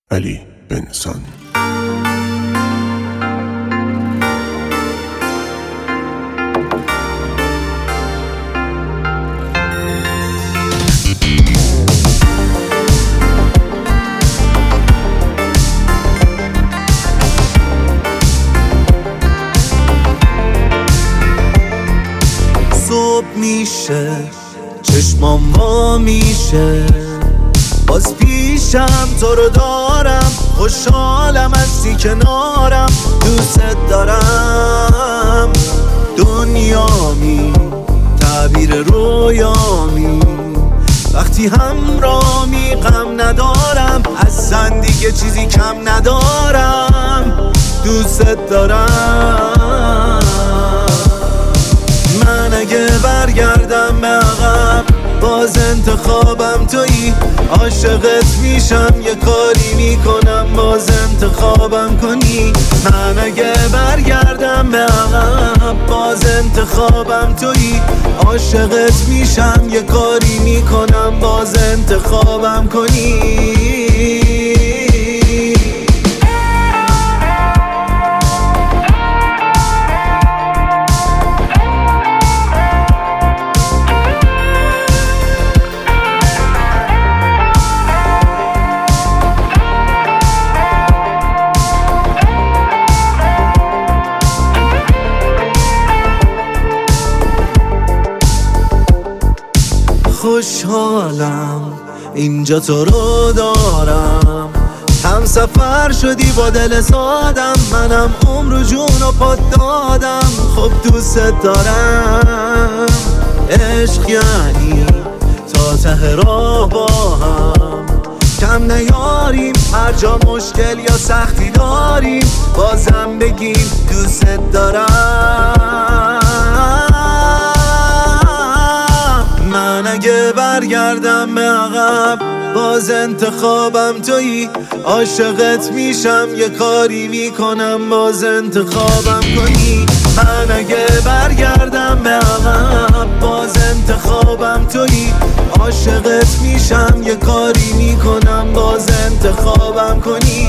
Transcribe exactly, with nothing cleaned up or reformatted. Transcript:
علی بنسان. صبح میشه چشمام وا میشه، باز پیشم تو رو دارم، خوشحالم هستی کنارم، دوست دارم. دنیامی تعبیر رویامی، وقتی همراهی غم ندارم، اصلا دیگه چیزی کم ندارم، دوست دارم. من اگه برگردم به عقب، باز انتخابم تویی، عاشقت میشم یه کاری میکنم، باز انتخابم کنی. من اگه برگردم به عقب، باز انتخابم تویی، عاشقت میشم یه کاری میکنم، باز انتخابم کنی. خوشحالم اینجا تو رو دارم، هم سفر شدی با دل سادم، منم عمر و جون و پات دادم، خب دوست دارم. عشق یعنی تا ته راه با هم، کم نیاریم، هر جا مشکل یا سختی داریم، بازم بگیم دوست دارم. من اگه برگردم به عقب، باز انتخابم تویی، عاشقت میشم یه کاری میکنم، باز انتخابم کنی. من اگه برگردم به عقب، باز انتخابم تویی، عاشقت میشم یه کاری میکنم، باز انتخابم کنی.